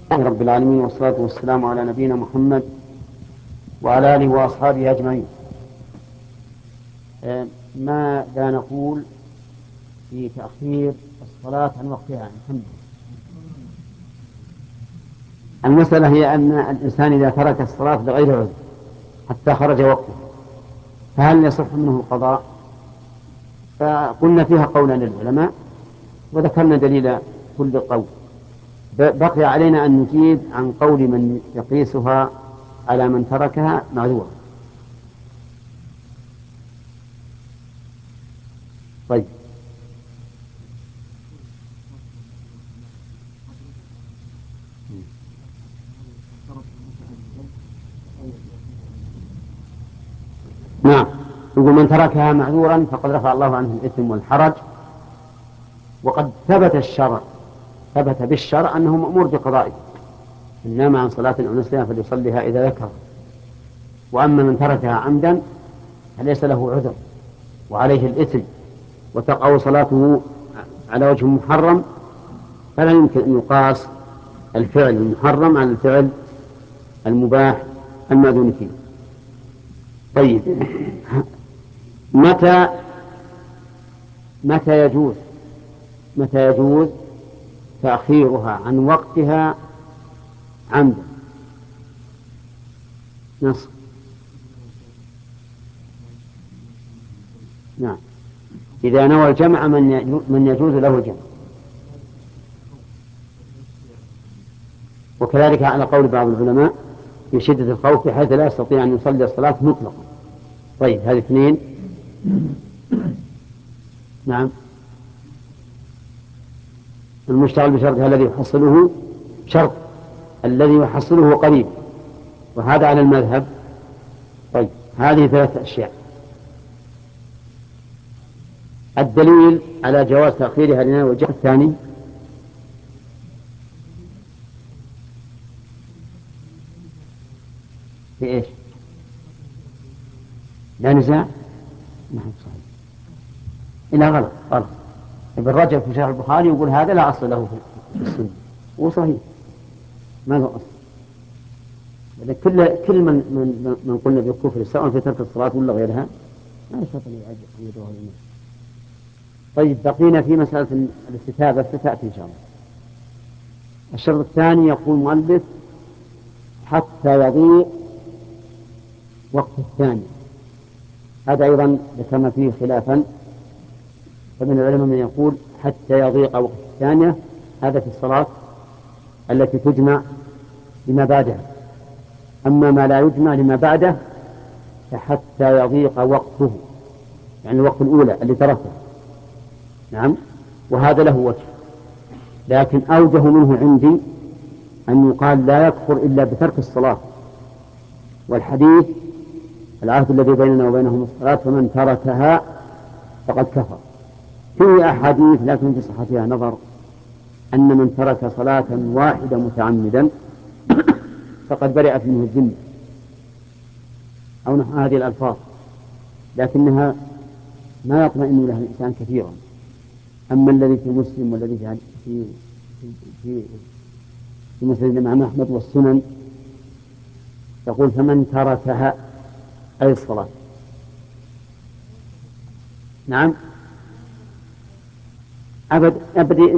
رب العالمين، والصلاة والسلام على نبينا محمد وعلى آله وأصحابه أجمعين. ماذا نقول في تأخير الصلاة عن وقتها عن محمد؟ المسألة هي أن الإنسان إذا ترك الصلاة بغير عذر حتى خرج وقته فهل يصح منه القضاء؟ فقلنا فيها قولا للعلماء وذكرنا دليل كل قول. بقي علينا أن نجيب عن قول من يقيسها على من تركها معذورا. طيب، نعم، يقول من تركها معذورا فقد رفع الله عنه الإثم والحرج، وقد ثبت بالشرع أنه مأمور بقضائه، إن نام عن صلاة أو نسيها فليصليها إذا ذكر. وأما من تركها عمدا فليس له عذر وعليه الإثم وتقع صلاته على وجه محرم، فلا يمكن أن يقاس الفعل المحرم على الفعل المباح المأذون فيه. طيب، متى متى يجوز متى يجوز تأخيرها عن وقتها عمدا؟ نص. نعم، إذا نوى الجمع من يجوز له الجمع، وكذلك على قول بعض العلماء في شدة الخوف بحيث لا يستطيع أن يصلي الصلاة مطلقا. طيب، هذه اثنين. نعم، المشتغل بشرطها الذي يحصله شرط، الذي يحصله قريب، وهذا على المذهب. طيب، هذه ثلاثة أشياء. الدليل على جواز تأخيرها لنا والجهة الثاني في إيش؟ لا نزاع. نعم، صحيح. إلا غلط. ابن رجب في شرح البخاري يقول هذا لا أصل له في السنة، وصحيح ما له أصل. كل من قلنا بالكفر سواء في ترك الصلاة ولا غيرها ما يستطيع أن يدعوه الإيمان. طيب، بقينا في مسألة الاستتابة ستأتي إن شاء الله. الشرط الثاني يقول المؤلف حتى يضيق وقت الثاني، هذا أيضا ذكرنا فيه خلافا، فمن العلماء من يقول حتى يضيق وقت الثانية، هذا في الصلاة التي تجمع لما بعدها. أما ما لا يجمع لما بعده فحتى يضيق وقته، يعني الوقت الأولى اللي تركه. نعم، وهذا له وجه، لكن أوجه منه عندي أن يقال لا يكفر إلا بترك الصلاة، والحديث العهد الذي بيننا وبينهم الصلاة فمن تركها فقد كفر. فيه أحاديث لكن في صحتها نظر، أن من ترك صلاة واحدة متعمدا فقد برئت منه الذمة أو نحو هذه الألفاظ، لكنها ما يطمئن لها الإنسان كثيرا. أما الذي في مسلم والذي في في في مسلم الإمام أحمد والسنن يقول فمن تركها أي الصلاة. نعم، أبد